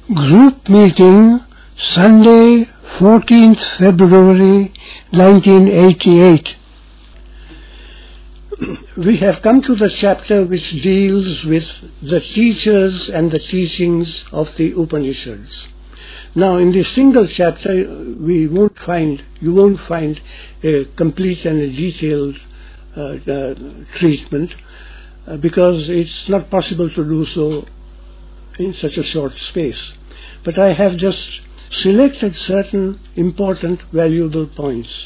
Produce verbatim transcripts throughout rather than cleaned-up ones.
Group meeting, Sunday, fourteenth February nineteen eighty-eight. We have come to the chapter which deals with the teachers and the teachings of the Upanishads. Now, in this single chapter, we won't find, you won't find a complete and a detailed uh, uh, treatment uh, because it's not possible to do so in such a short space. But I have just selected certain important, valuable points.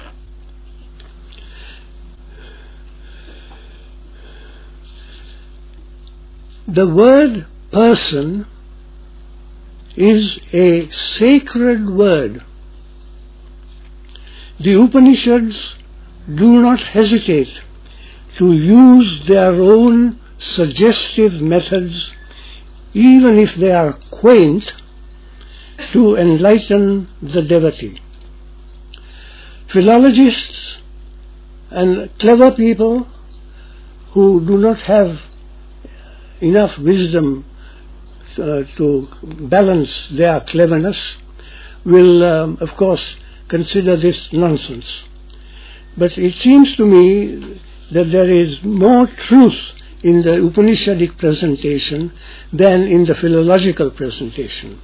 The word person is a sacred word. The Upanishads do not hesitate to use their own suggestive methods, even if they are quaint, to enlighten the devotee. Philologists and clever people who do not have enough wisdom uh, to balance their cleverness will, um, of course, consider this nonsense. But it seems to me that there is more truth in the Upanishadic presentation than in the philological presentation.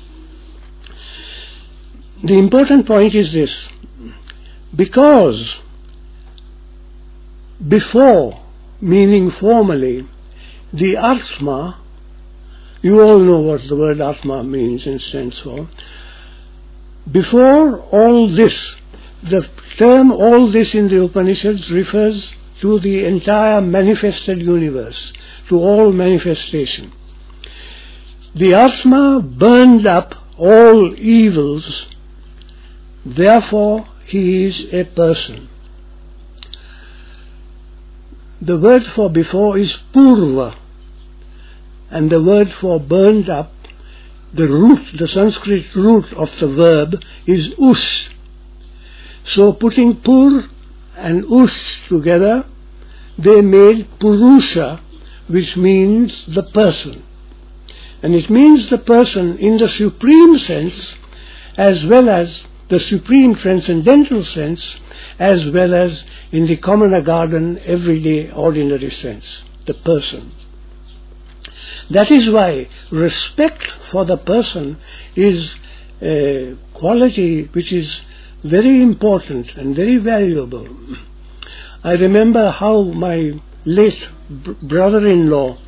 The important point is this: because before, meaning formally, the Atma, you all know what the word Atma means and stands for. Before all this, the term all this in the Upanishads refers to the entire manifested universe, to all manifestation. The Atma burned up all evils, therefore he is a person. The word for before is purva, and the word for burned up, the root, the Sanskrit root of the verb is us. So putting pur and us together, they made purusha, which means the person. And it means the person in the supreme sense, as well as the supreme transcendental sense, as well as in the commoner garden, everyday, ordinary sense, the person. That is why respect for the person is a quality which is very important and very valuable. I remember how my late br- brother-in-law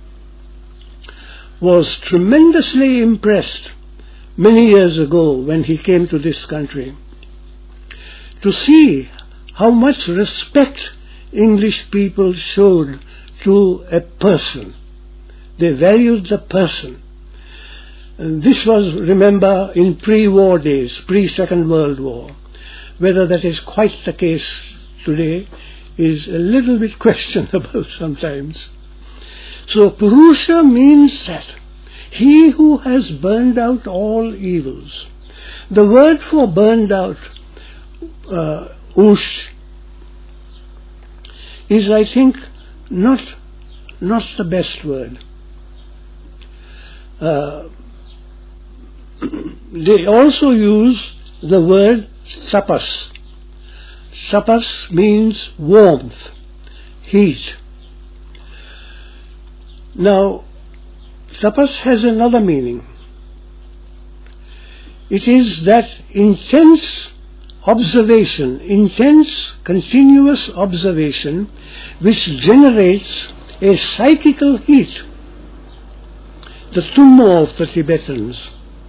was tremendously impressed many years ago when he came to this country to see how much respect English people showed to a person. They valued the person. And this was, remember, in pre-war days, pre-Second World War. Whether that is quite the case today is a little bit questionable sometimes. So Purusha means that he who has burned out all evils. The word for burned out, uh, ush, is, I think, not, not the best word. Uh, they also use the word tapas. Tapas means warmth, heat. Now, tapas has another meaning. It is that intense observation, intense continuous observation which generates a psychical heat. The tummo of the Tibetans.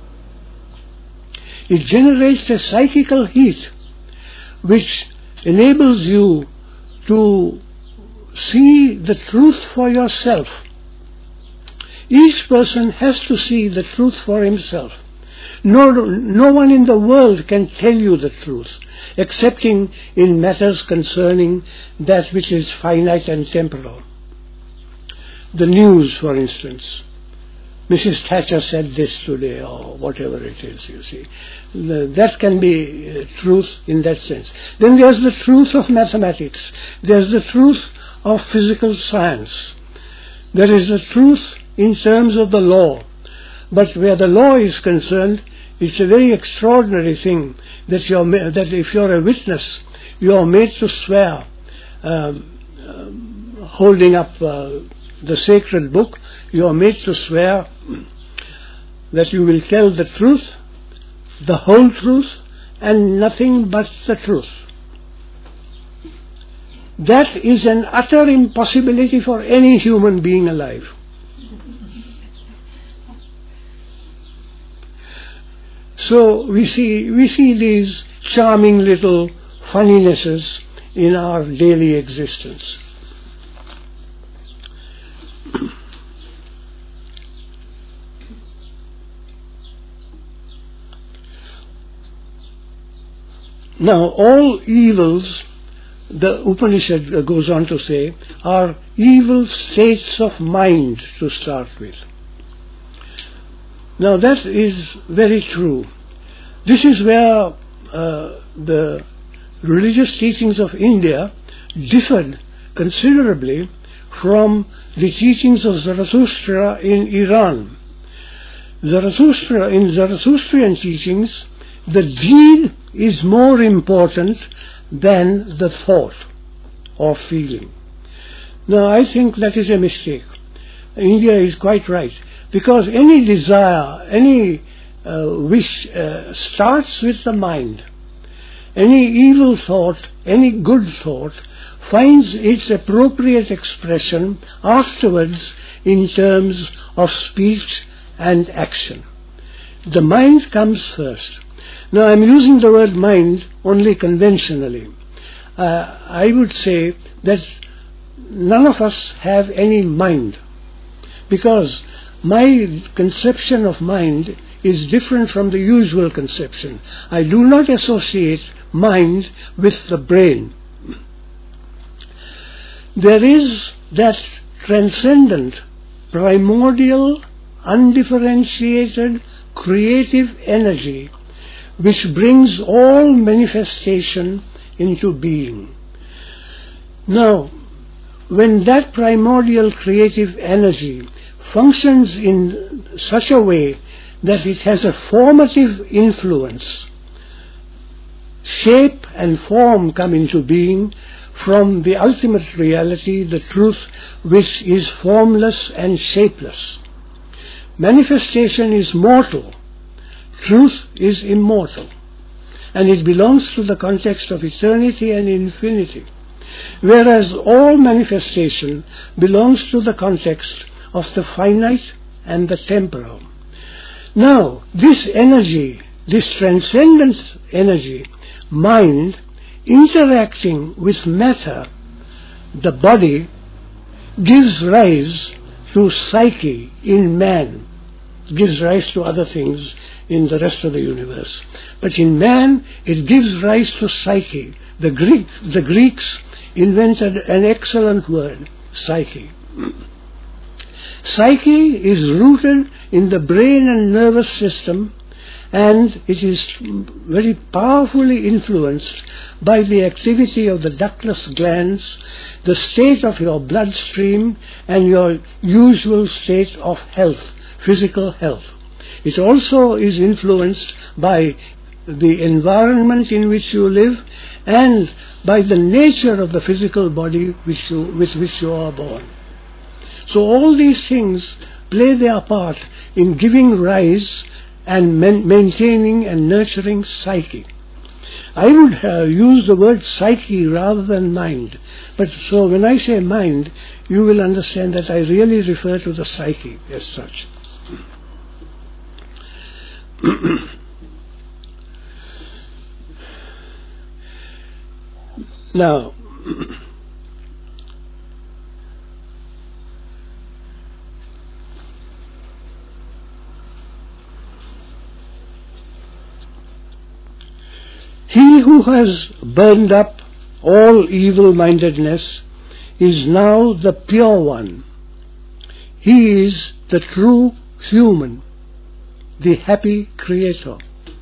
It generates a psychical heat which enables you to see the truth for yourself. Each person has to see the truth for himself. No, no one in the world can tell you the truth, excepting in matters concerning that which is finite and temporal. The news, for instance. Missus Thatcher said this today, or whatever it is, you see. That can be uh, truth in that sense. Then there's the truth of mathematics. There's the truth of physical science. There is the truth in terms of the law. But where the law is concerned, it's a very extraordinary thing that you're ma- that if you're a witness, you are made to swear, um, uh, holding up uh, the sacred book. You are made to swear that you will tell the truth, the whole truth, and nothing but the truth. That is an utter impossibility for any human being alive. So we see we see these charming little funninesses in our daily existence. Now, all evils, the Upanishad goes on to say, are evil states of mind to start with. Now, that is very true. This is where uh, the religious teachings of India differed considerably from the teachings of Zarathustra in Iran. Zarathustra, in Zarathustrian teachings, the deed is more important than the thought or feeling. Now, I think that is a mistake. India is quite right, because any desire, any uh, wish uh, starts with the mind. Any evil thought, any good thought, finds its appropriate expression afterwards in terms of speech and action. The mind comes first. Now, I'm using the word mind only conventionally. Uh, I would say that none of us have any mind, because my conception of mind is different from the usual conception. I do not associate mind with the brain. There is that transcendent, primordial, undifferentiated, creative energy which brings all manifestation into being. Now, when that primordial creative energy functions in such a way that it has a formative influence, shape and form come into being from the ultimate reality, the truth which is formless and shapeless. Manifestation is mortal, truth is immortal, and it belongs to the context of eternity and infinity, whereas all manifestation belongs to the context of the finite and the temporal. Now, this energy, this transcendent energy, mind, interacting with matter, the body, gives rise to psyche in man, gives rise to other things in the rest of the universe. But in man, it gives rise to psyche. The Greek, the Greeks invented an excellent word, psyche. Psyche is rooted in the brain and nervous system, and it is very powerfully influenced by the activity of the ductless glands, the state of your bloodstream, and your usual state of health, physical health. It also is influenced by the environment in which you live and by the nature of the physical body which you, with which you are born. So all these things play their part in giving rise and man- maintaining and nurturing psyche. I would uh, use the word psyche rather than mind. But so when I say mind, you will understand that I really refer to the psyche as such. Now, he who has burned up all evil-mindedness is now the pure one. He is the true human, the happy creator.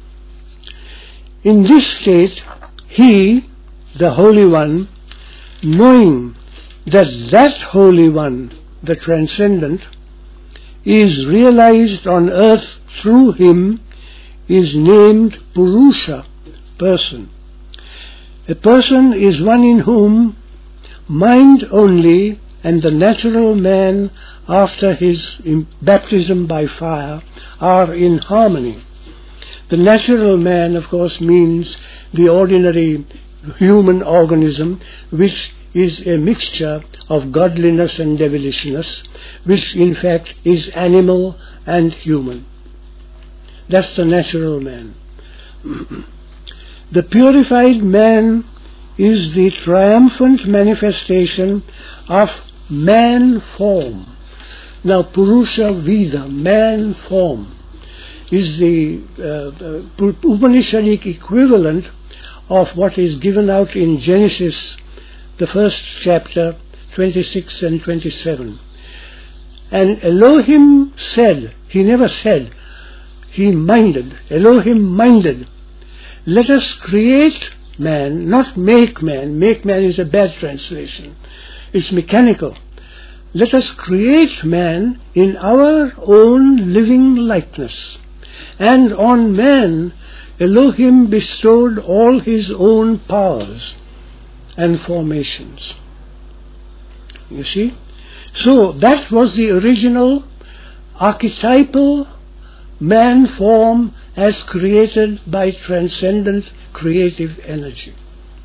In this state, he, the Holy One, knowing that that Holy One, the Transcendent, is realized on earth through him is named Purusha, person. A person is one in whom mind only and the natural man after his baptism by fire are in harmony. The natural man, of course, means the ordinary human organism, which is a mixture of godliness and devilishness, which in fact is animal and human. That's the natural man. The purified man is the triumphant manifestation of man form. Now, Purusha Vida, man form, is the uh, Upanishadic equivalent of what is given out in Genesis, the first chapter, twenty-six and twenty-seven. And Elohim said, he never said, he minded, Elohim minded, let us create man, not make man. Make man is a bad translation. It's mechanical. Let us create man in our own living likeness. And on man, Elohim bestowed all his own powers and formations. You see? So that was the original archetypal man form as created by transcendent creative energy.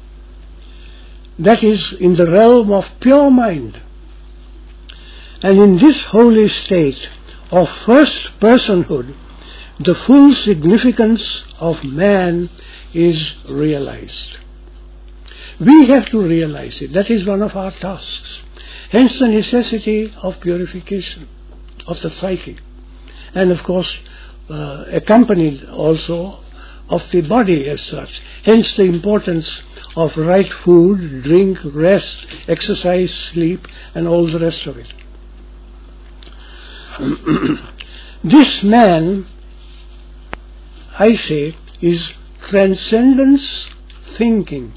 That is in the realm of pure mind. And in this holy state of first personhood, the full significance of man is realized. We have to realize it. That is one of our tasks. Hence the necessity of purification of the psyche. And of course, uh, accompanied also of the body as such. Hence the importance of right food, drink, rest, exercise, sleep, and all the rest of it. This man, I say, is transcendence thinking.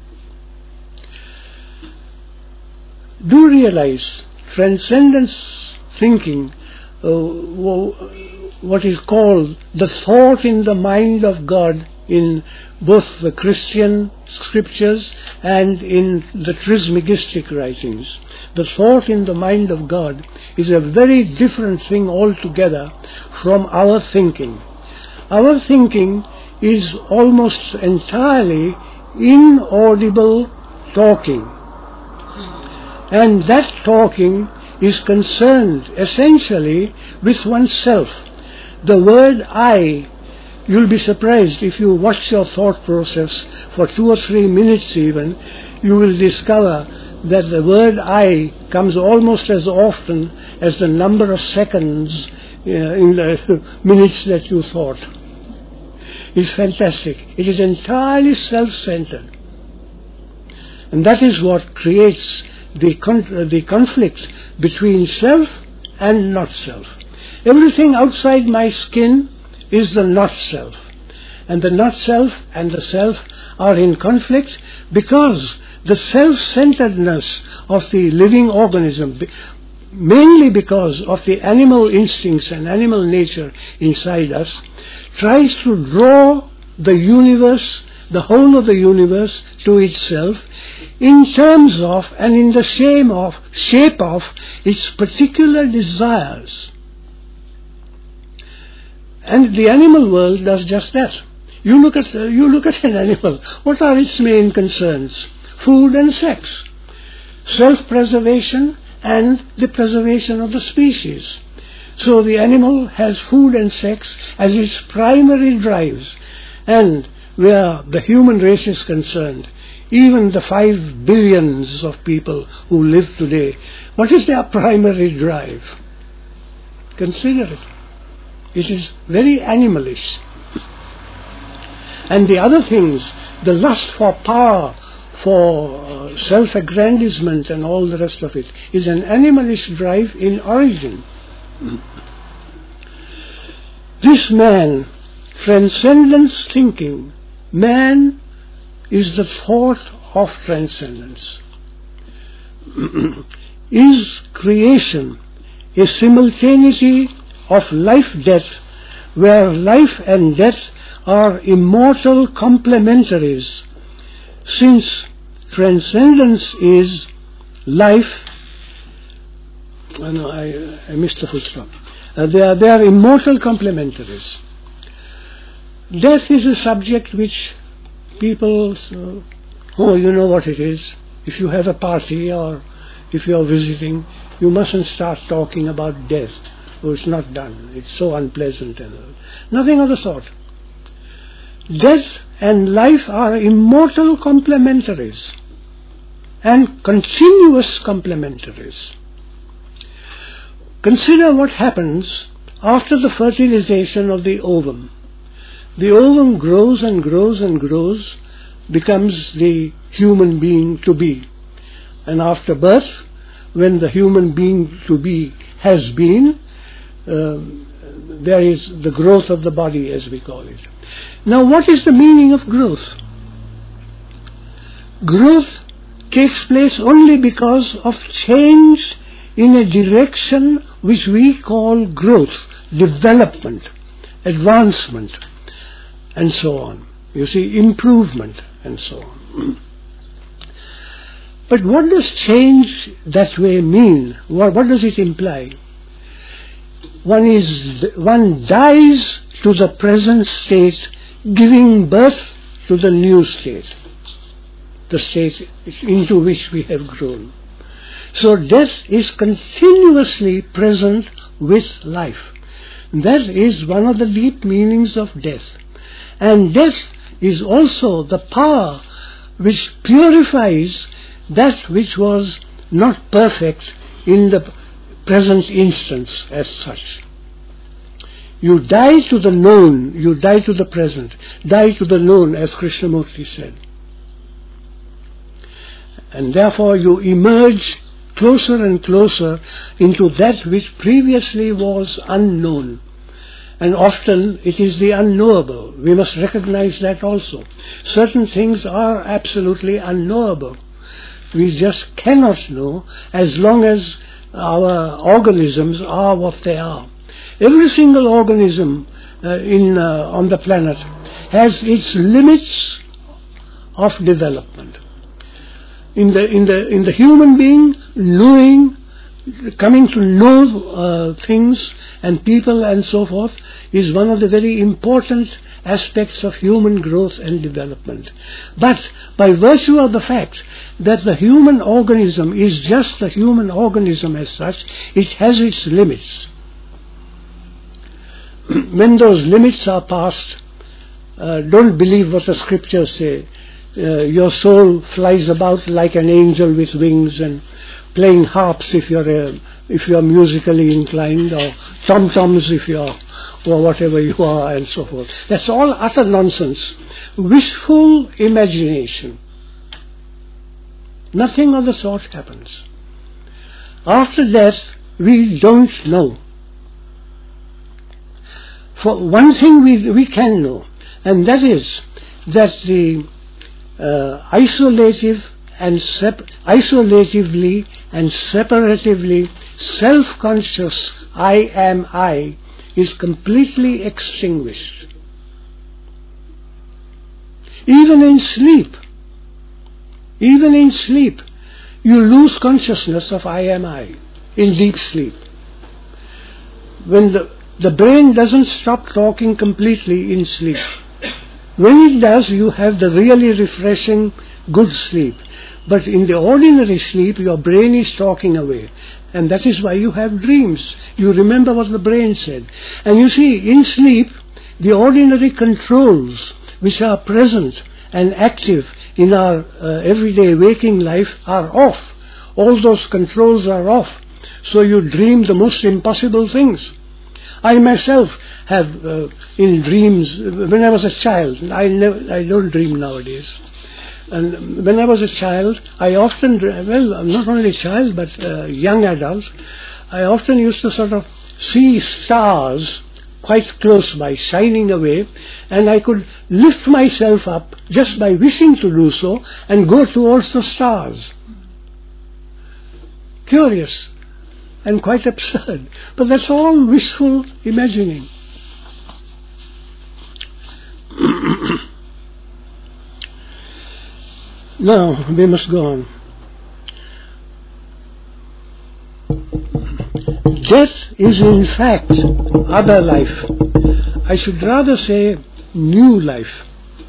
Do realize transcendence thinking, uh, what is called the thought in the mind of God in both the Christian scriptures and in the Trismegistic writings. The thought in the mind of God is a very different thing altogether from our thinking. Our thinking is almost entirely inaudible talking. And that talking is concerned essentially with oneself. The word I, you'll be surprised if you watch your thought process for two or three minutes even, you will discover that the word I comes almost as often as the number of seconds uh, in the minutes that you thought. It's fantastic. It is entirely self-centered. And that is what creates the, con- the conflict between self and not self. Everything outside my skin is the not self. And the not self and the self are in conflict because the self-centeredness of the living organism, mainly because of the animal instincts and animal nature inside us, tries to draw the universe, the whole of the universe, to itself in terms of and in the shape of, shape of its particular desires. And the animal world does just that. You look at uh, you look at an animal. What are its main concerns? Food and sex, self-preservation and the preservation of the species. So the animal has food and sex as its primary drives. And where the human race is concerned, even the five billions of people who live today, what is their primary drive? Consider it. It is very animalish. And the other things, the lust for power, for uh, self-aggrandizement and all the rest of it, is an animalish drive in origin. This man, transcendence thinking, man is the thought of transcendence. Is creation a simultaneity of life-death, where life and death are immortal complementaries, since transcendence is life. Oh no, I, I missed the full stop. Uh, they, are, they are immortal complementaries. Death is a subject which people, uh, oh, you know what it is. If you have a party or if you are visiting, you mustn't start talking about death. Oh, it's not done. It's so unpleasant. And all. Nothing of the sort. Death and life are immortal complementaries and continuous complementaries. Consider what happens after the fertilization of the ovum. The ovum grows and grows and grows, becomes the human being to be. And after birth, when the human being to be has been, uh, there is the growth of the body, as we call it. Now, what is the meaning of growth? Growth takes place only because of change in a direction which we call growth, development, advancement, and so on. You see, improvement, and so on. But what does change that way mean? What, what does it imply? One is, one dies to the present state, giving birth to the new state, the state into which we have grown. So death is continuously present with life. That is one of the deep meanings of death. And death is also the power which purifies that which was not perfect in the present instance as such. You die to the known, you die to the present, die to the known, as Krishnamurti said. And therefore you emerge closer and closer into that which previously was unknown. And often it is the unknowable. We must recognize that also. Certain things are absolutely unknowable. We just cannot know as long as our organisms are what they are. Every single organism uh, in uh, on the planet has its limits of development. In the in the in the human being, knowing, coming to know uh, things and people and so forth is one of the very important aspects of human growth and development. But by virtue of the fact that the human organism is just the human organism as such, it has its limits. When those limits are passed, uh, don't believe what the scriptures say. Uh, your soul flies about like an angel with wings and playing harps if you're a, if you're musically inclined, or tom-toms if you're, or whatever you are, and so forth. That's all utter nonsense. Wishful imagination. Nothing of the sort happens. After death, we don't know. For one thing we, we can know, and that is that the uh, isolative and sep- isolatively and separatively self-conscious I am I is completely extinguished. Even in sleep, even in sleep, you lose consciousness of I am I in deep sleep. When the, the brain doesn't stop talking completely in sleep. When it does, you have the really refreshing good sleep. But in the ordinary sleep, your brain is talking away. And that is why you have dreams. You remember what the brain said. And you see, in sleep, the ordinary controls which are present and active in our uh, everyday waking life are off. All those controls are off. So you dream the most impossible things. I myself have, uh, in dreams, when I was a child, I, never, I don't dream nowadays. And when I was a child, I often, well, not only a child, but uh, young adults, I often used to sort of see stars quite close by, shining away, and I could lift myself up just by wishing to do so and go towards the stars. Curious. and quite absurd. But that's all wishful imagining. Now, we must go on. Death is in fact other life. I should rather say new life.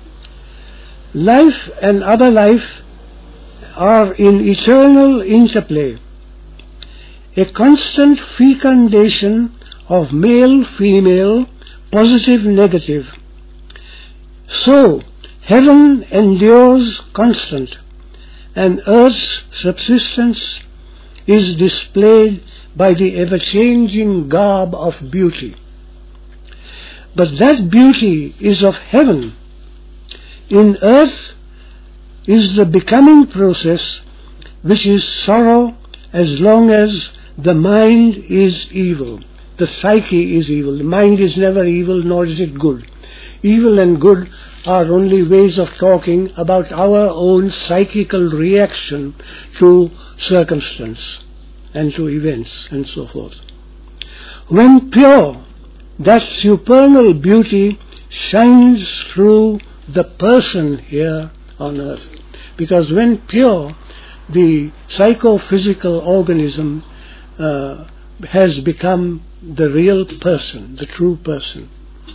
Life and other life are in eternal interplay, a constant fecundation of male-female, positive-negative. So, heaven endures constant, and earth's subsistence is displayed by the ever-changing garb of beauty. But that beauty is of heaven. In earth is the becoming process, which is sorrow as long as the mind is evil. The psyche is evil. The mind is never evil, nor is it good. Evil and good are only ways of talking about our own psychical reaction to circumstance and to events and so forth. When pure, that supernal beauty shines through the person here on earth. Because when pure, the psychophysical organism uh, has become the real person, the true person.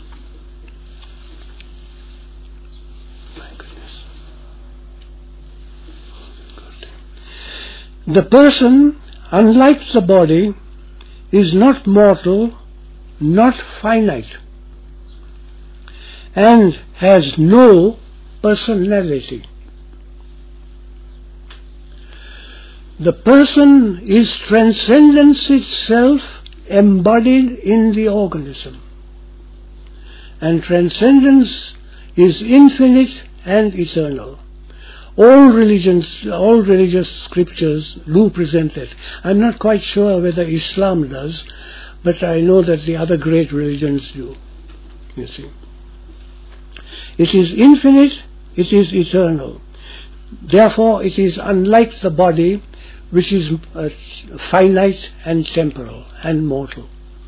My goodness. Good. The person, unlike the body, is not mortal, not finite, and has no personality. The person is transcendence itself embodied in the organism. And transcendence is infinite and eternal. All religions, all religious scriptures do present that. I'm not quite sure whether Islam does, but I know that the other great religions do. You see. It is infinite, it is eternal. Therefore, it is unlike the body, which is uh, finite and temporal and mortal.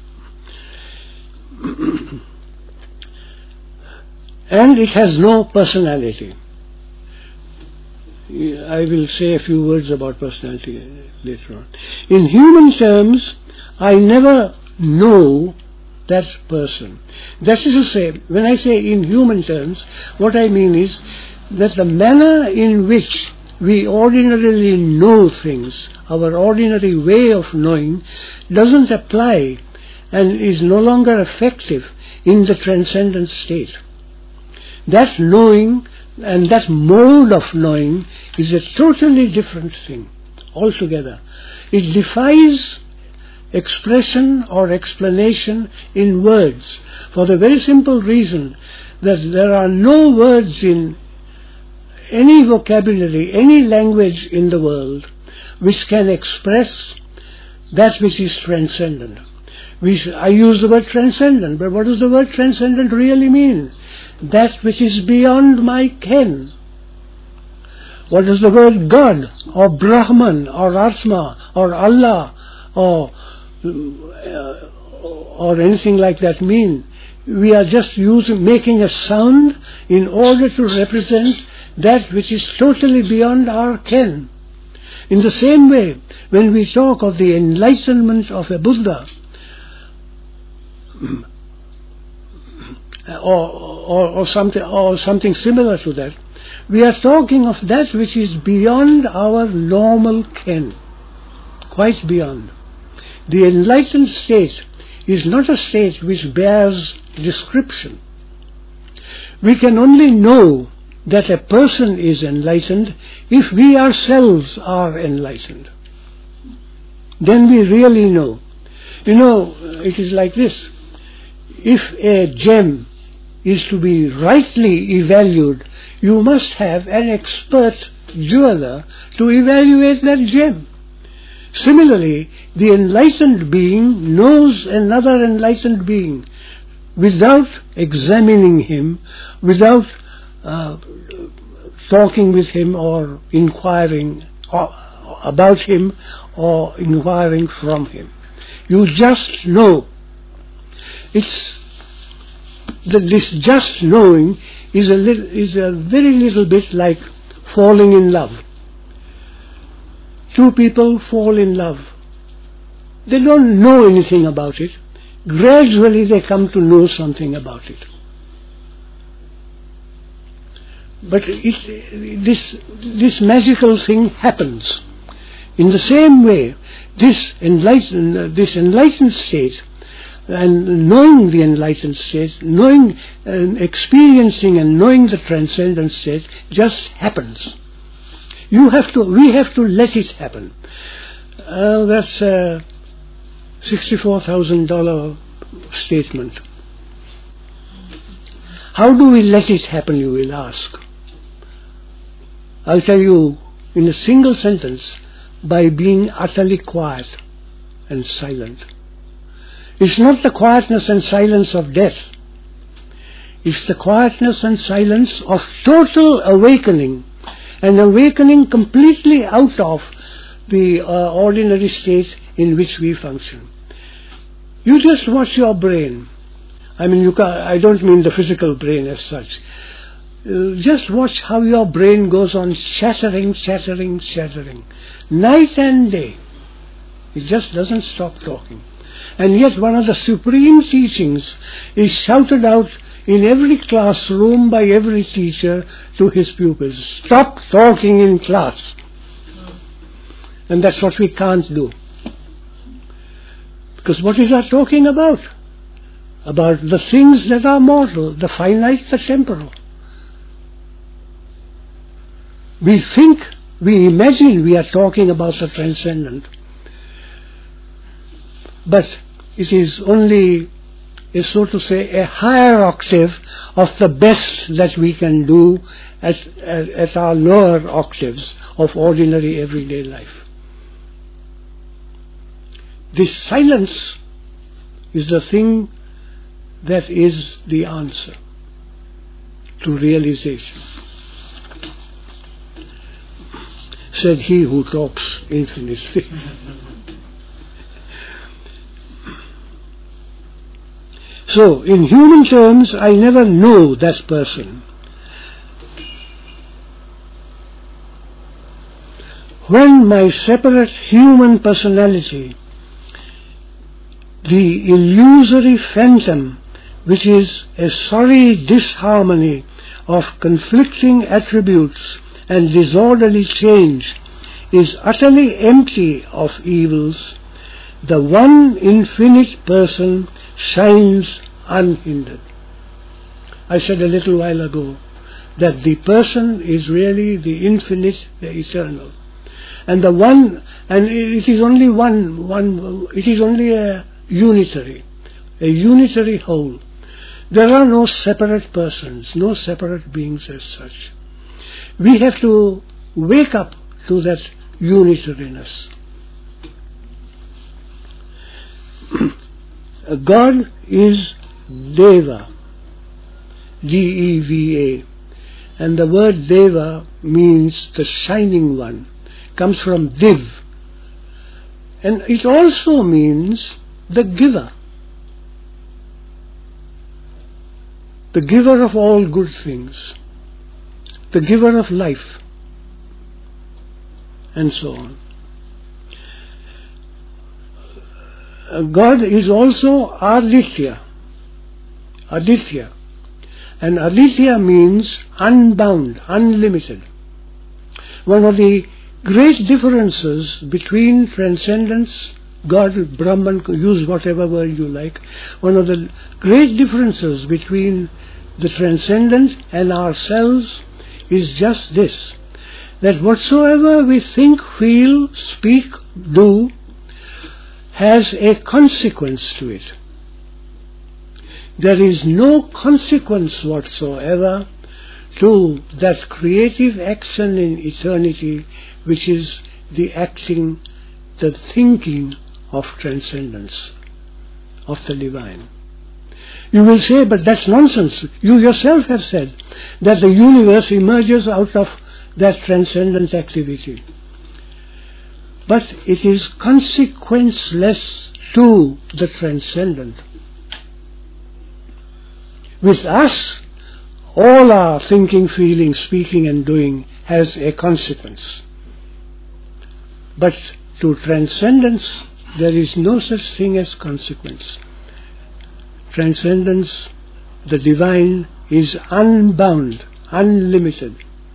And it has no personality. I will say a few words about personality later on. In human terms, I never know that person. That is to say, when I say in human terms, what I mean is that the manner in which we ordinarily know things, our ordinary way of knowing, doesn't apply and is no longer effective in the transcendent state. That knowing and that mode of knowing is a totally different thing altogether. It defies expression or explanation in words, for the very simple reason that there are no words in any vocabulary, any language in the world which can express that which is transcendent. We, I use the word transcendent, but what does the word transcendent really mean? That which is beyond my ken. What does the word God, or Brahman, or Atma, or Allah, or uh, or anything like that mean? We are just using, making a sound in order to represent that which is totally beyond our ken. In the same way, when we talk of the enlightenment of a Buddha, or, or, or something, or something similar to that, we are talking of that which is beyond our normal ken, quite beyond. The enlightened state is not a state which bears description. We can only know that a person is enlightened if we ourselves are enlightened. Then we really know. You know, it is like this. If a gem is to be rightly evaluated, you must have an expert jeweler to evaluate that gem. Similarly, the enlightened being knows another enlightened being without examining him, without uh, talking with him or inquiring about him or inquiring from him. You just know. It's the, this just knowing is a little, is a very little bit like falling in love. Two people fall in love. They don't know anything about it. Gradually they come to know something about it. But it, this, this magical thing happens. In the same way, this enlightened, this enlightened state, and knowing the enlightened state, knowing and experiencing and knowing the transcendent state just happens. You have to, we have to let it happen. Uh, that's a sixty-four thousand dollars statement. How do we let it happen, you will ask? I'll tell you in a single sentence, by being utterly quiet and silent. It's not the quietness and silence of death. It's the quietness and silence of total awakening, an awakening completely out of the uh, ordinary state in which we function. You just watch your brain. I mean, you ca- I don't mean the physical brain as such. Uh, just watch how your brain goes on chattering, chattering, chattering, night and day. It just doesn't stop talking. And yet one of the supreme teachings is shouted out in every classroom by every teacher to his pupils. Stop talking in class. And that's what we can't do. Because what is that talking about? About the things that are mortal, the finite, the temporal. We think, we imagine we are talking about the transcendent. But it is only, is so to say, a higher octave of the best that we can do at, at, at our lower octaves of ordinary everyday life. This silence is the thing that is the answer to realization. Said he who talks infinitely. So, in human terms, I never know that person. When my separate human personality, the illusory phantom, which is a sorry disharmony of conflicting attributes and disorderly change, is utterly empty of evils, the one infinite person shines unhindered. I said a little while ago that the person is really the infinite, the eternal. And the one, and it is only one, one, it is only a unitary, a unitary whole. There are no separate persons, no separate beings as such. We have to wake up to that unitariness. God is Deva, D E V A, and the word Deva means the shining one, comes from Div, and it also means the giver, the giver of all good things, the giver of life, and so on. God is also Aditya, Aditya, and Aditya means unbound, unlimited. One of the great differences between transcendence, God, Brahman, use whatever word you like, one of the great differences between the transcendent and ourselves is just this, that whatsoever we think, feel, speak, do, has a consequence to it. There is no consequence whatsoever to that creative action in eternity, which is the acting, the thinking of transcendence, of the divine. You will say, but that's nonsense. You yourself have said that the universe emerges out of that transcendent activity. But it is consequenceless to the transcendent. With us, all our thinking, feeling, speaking and doing has a consequence. But to transcendence, there is no such thing as consequence. Transcendence, the divine, is unbound, unlimited.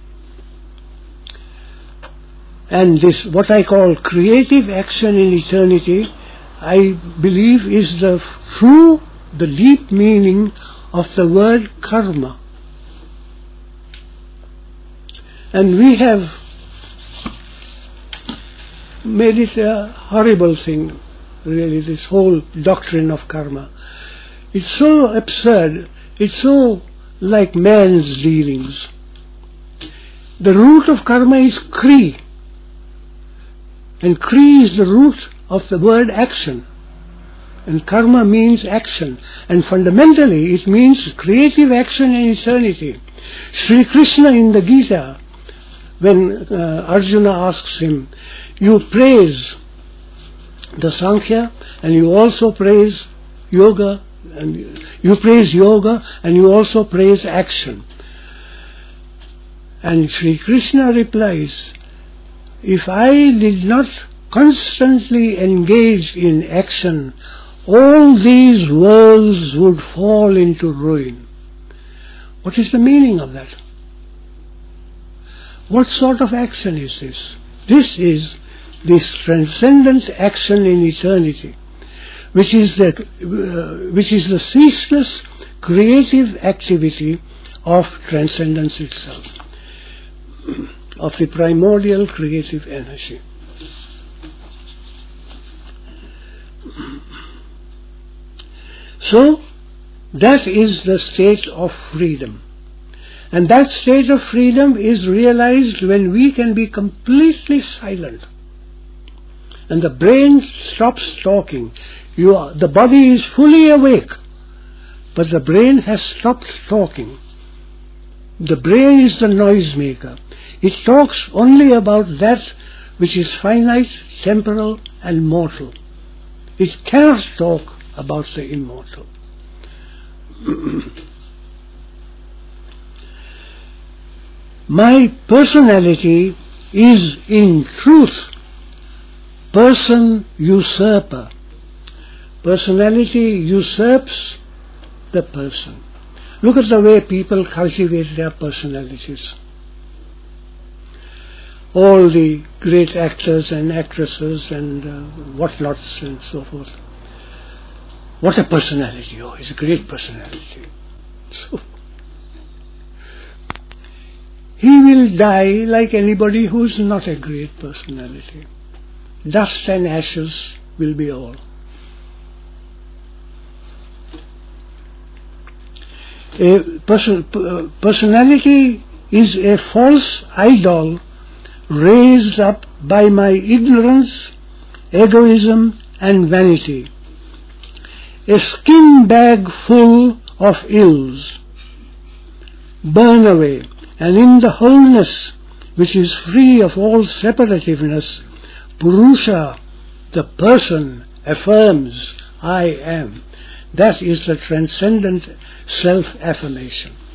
And this, what I call creative action in eternity, I believe is the true, the deep meaning of the word karma. And we have made it a horrible thing, really, this whole doctrine of karma. It's so absurd, it's so like man's dealings. The root of karma is kri, and kri is the root of the word action. And karma means action, and fundamentally it means creative action in eternity. Sri Krishna in the Gita, when uh, Arjuna asks him, you praise the Sankhya and you also praise yoga, and you praise yoga and you also praise action. And Sri Krishna replies, if I did not constantly engage in action, all these worlds would fall into ruin. What is the meaning of that? What sort of action is this? This is this transcendent action in eternity, which is the uh, which is the ceaseless creative activity of transcendence itself, of the primordial creative energy. So, that is the state of freedom. And that state of freedom is realized when we can be completely silent. And the brain stops talking. You are, the body is fully awake, but the brain has stopped talking. The brain is the noisemaker. It talks only about that which is finite, temporal and mortal. It cannot talk about the immortal. My personality is in truth person usurper. Personality usurps the person. Look at the way people cultivate their personalities. All the great actors and actresses and uh, whatnots and so forth. What a personality! Oh, it's a great personality. So, he will die like anybody who is not a great personality. Dust and ashes will be all. A person, uh, personality is a false idol raised up by my ignorance, egoism and vanity. A skin bag full of ills. Burn away, and in the wholeness which is free of all separativeness, Purusha, the person, affirms, I am. That is the transcendent self-affirmation.